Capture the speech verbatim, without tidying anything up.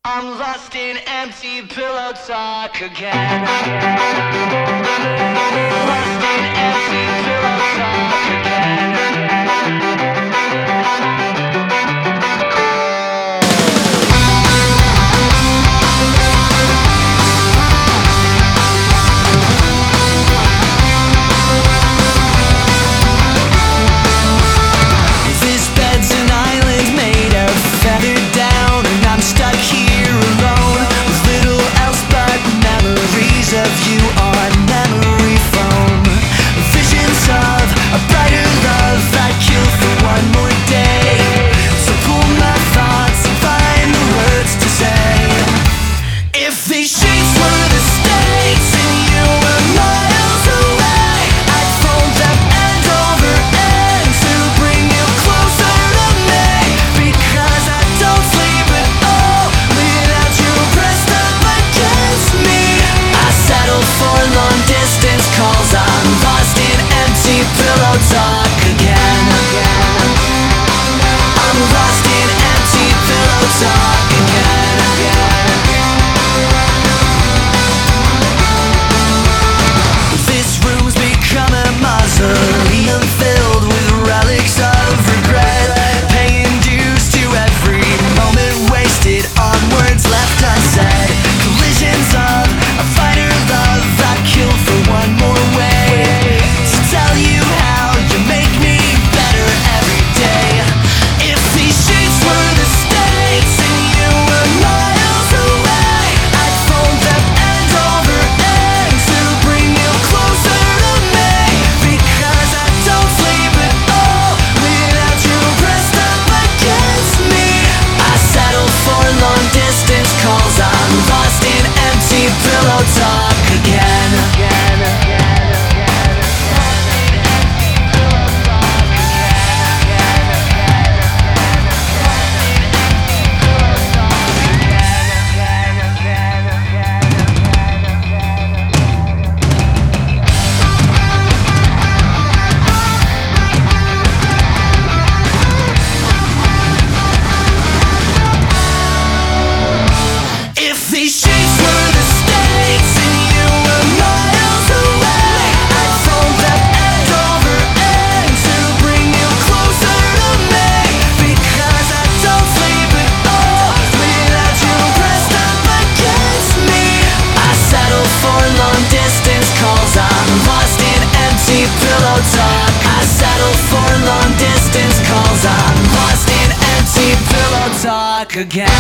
I'm lost in empty pillow talk again. Lost in empty pillow talk again. This bed's an island made of feathered down, and I'm stuck here alone with little else but memories of you on memory foam. Visions of a brighter love I'd kill for one more day. So pull my thoughts and find the words to say. If these sheets were the states and you were miles away, I'd fold them end over end to bring you closer to me. Because I don't sleep at all without you pressed up against me. I settle for long distance calls, I'm lost in empty pillow talk again. I'm lost in empty pillow talk again. This room's become a mausoleum filled with relics of regret, paying dues to every moment wasted on words left unsaid. Collisions of a finer love I'd kill for one more way to tell you how you make me better every day. If these sheets were the states and you were miles away, I'd fold them end over end to bring you closer to me. Because I don't sleep at all without you pressed up against me. I settle for long distance calls, I'm lost in empty pillow talk again. If these sheets were the states and you were miles away, I'd fold them end over end to bring you closer to me. Because I don't sleep at all without you pressed up against me. I settle for long distance calls, I'm lost in empty pillow talk. I settle for long distance calls, I'm lost in empty pillow talk again.